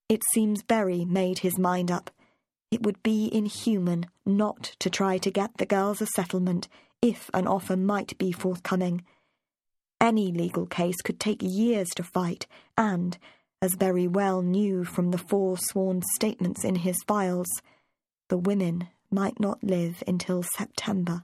It seems Berry made his mind up. It would be inhuman not to try to get the girls a settlement if an offer might be forthcoming. Any legal case could take years to fight, and, as Berry well knew from the forsworn statements in his files, the women might not live until September.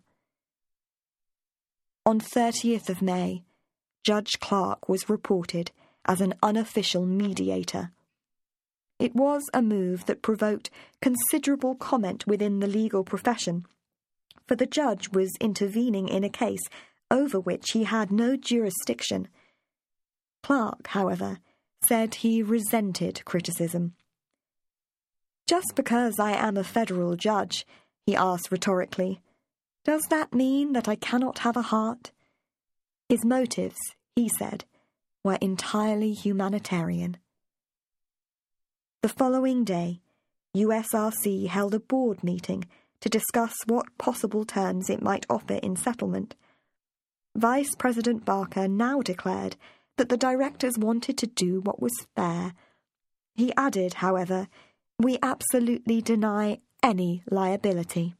On 30th of May, Judge Clark was reported as an unofficial mediator. It was a move that provoked considerable comment within the legal profession, for the judge was intervening in a case over which he had no jurisdiction. Clark, however, said he resented criticism. "Just because I am a federal judge," he asked rhetorically, "does that mean that I cannot have a heart?" His motives, he said, were entirely humanitarian. The following day, USRC held a board meeting to discuss what possible terms it might offer in settlement. Vice President Barker now declared that the directors wanted to do what was fair. He added, however, "We absolutely deny any liability."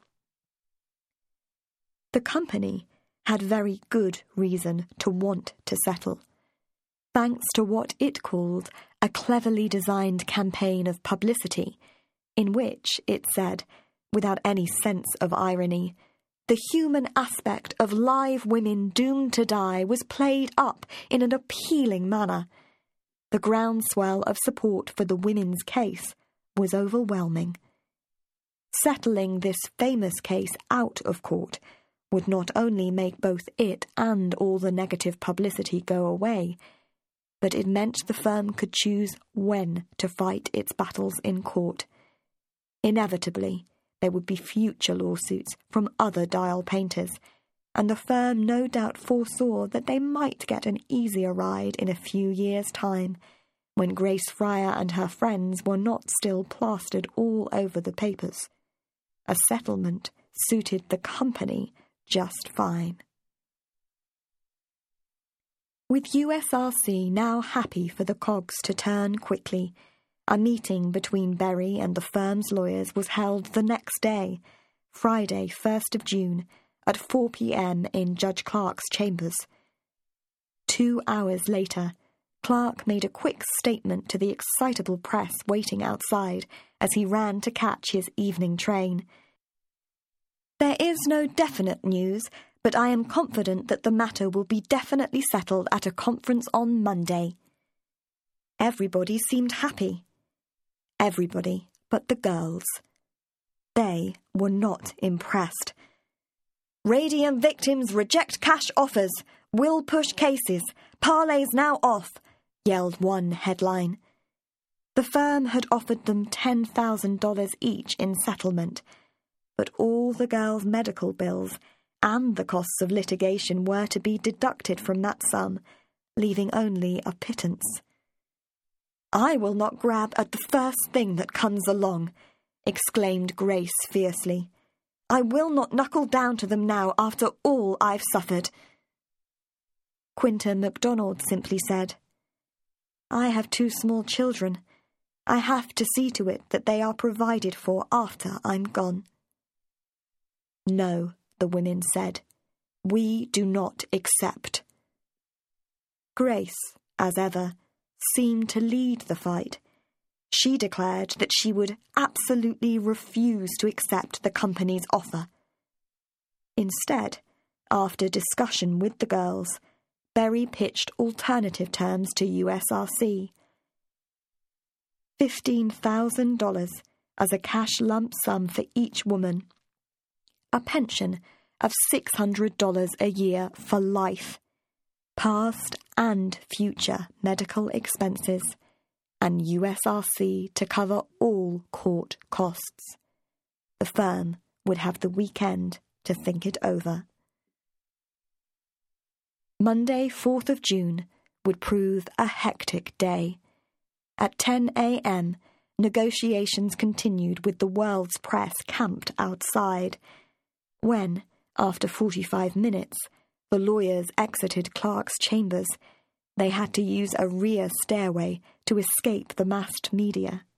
The company had very good reason to want to settle, thanks to what it called a cleverly designed campaign of publicity, in which, it said, without any sense of irony, the human aspect of live women doomed to die was played up in an appealing manner. The groundswell of support for the women's case was overwhelming. Settling this famous case out of court would not only make both it and all the negative publicity go away, but it meant the firm could choose when to fight its battles in court. Inevitably, there would be future lawsuits from other dial painters, and the firm no doubt foresaw that they might get an easier ride in a few years' time, when Grace Fryer and her friends were not still plastered all over the papers. A settlement suited the company just fine. With USRC now happy for the cogs to turn quickly, a meeting between Berry and the firm's lawyers was held the next day, Friday, 1st of June, at 4 p.m. in Judge Clark's chambers. 2 hours later, Clark made a quick statement to the excitable press waiting outside as he ran to catch his evening train. "There is no definite news, but I am confident that the matter will be definitely settled at a conference on Monday." Everybody seemed happy. Everybody but the girls. They were not impressed. "Radium victims reject cash offers. Will push cases. Parlay's now off," yelled one headline. The firm had offered them $10,000 each in settlement, but all the girls' medical bills and the costs of litigation were to be deducted from that sum, leaving only a pittance. "I will not grab at the first thing that comes along," exclaimed Grace fiercely. "I will not knuckle down to them now after all I've suffered." Quinta MacDonald simply said, "I have 2 small children. I have to see to it that they are provided for after I'm gone." "No," the women said. "We do not accept." Grace, as ever, seemed to lead the fight. She declared that she would absolutely refuse to accept the company's offer. Instead, after discussion with the girls, Berry pitched alternative terms to USRC. $15,000 as a cash lump sum for each woman, a pension of $600 a year for life, past and future medical expenses, and USRC to cover all court costs. The firm would have the weekend to think it over. Monday, 4th of June, would prove a hectic day. At 10 a.m., negotiations continued with the world's press camped outside. When, after 45 minutes, the lawyers exited Clark's chambers, they had to use a rear stairway to escape the massed media.